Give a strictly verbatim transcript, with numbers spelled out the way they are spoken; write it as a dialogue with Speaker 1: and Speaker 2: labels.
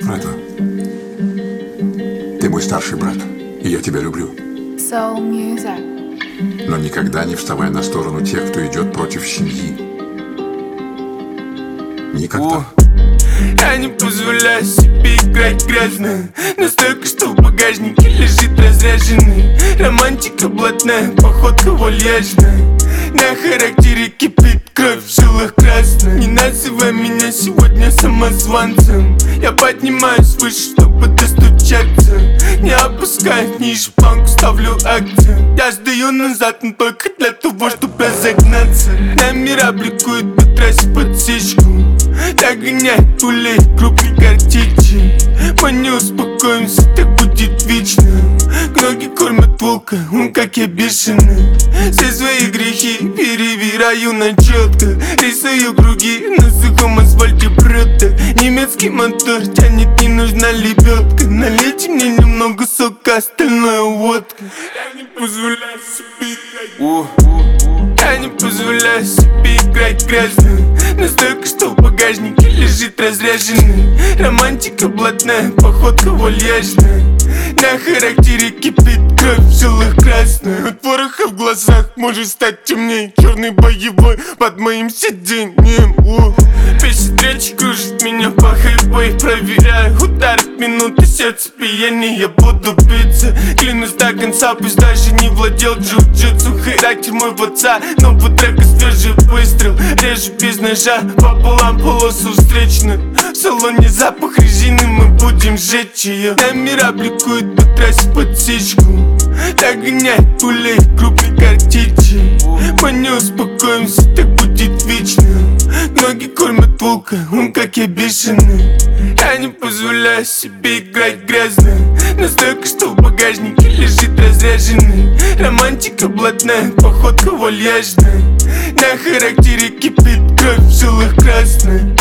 Speaker 1: про это? Ты мой старший брат, и я тебя люблю.
Speaker 2: Soul music.
Speaker 1: Но никогда не вставай на сторону тех, кто идет против семьи. Никогда.
Speaker 3: Я не позволяю себе играть грязно. Настолько, что в багажнике лежит разряженный. Романтика блатная, походка вальяжная. На характере кипит кровь в жилах красная. Не называй меня сегодня самозванцем. Я поднимаюсь выше, чтобы достучаться. Не опускаю ниже, планку ставлю акцент. Я сдаю назад, но только для того, чтобы разогнаться. Номера бликуют по трассе подсечку. Догоняет пулей крупной картечи. Мы не успокоимся, так будет вечно. Ноги кормят волка, он как я бешеный. Все свои грехи перебираю на четко. Рисую круги на сухом асфальте брата. Немецкий мотор тянет, не нужна лебедка. Налейте мне немного сока, остальное водка. Я не позволяю себе играть. Я не позволяю себе играть грязно. Настолько, что в багажнике лежит разряженный. Романтика блатная, походка вальяжная. На характере кипит кровь в жилах красная. От пороха в глазах может стать темней. Черный боевой под моим сиденьем. Песня встречи кружит меня по хайвей. Проверяю удар от минуты, сердце пьянее. Я буду биться, клянусь до конца. Пусть даже не владел джиу-джитсу. Характер мой в отца, но по треку свежий выстрел. Режу без ножа, пополам полосу встречную. В салоне запах резины, мы будем сжечь ее. Номера бликуют по трассе подсечку. Догоняет пулей крупной картечи. Мы не успокоимся, так будет вечно. Ноги кормят волка, он как я бешеный. Я не позволяю себе играть грязно. Настолько, что в багажнике лежит разряженный. Романтика блатная, походка вальяжная. На характере кипит кровь в жилах красная.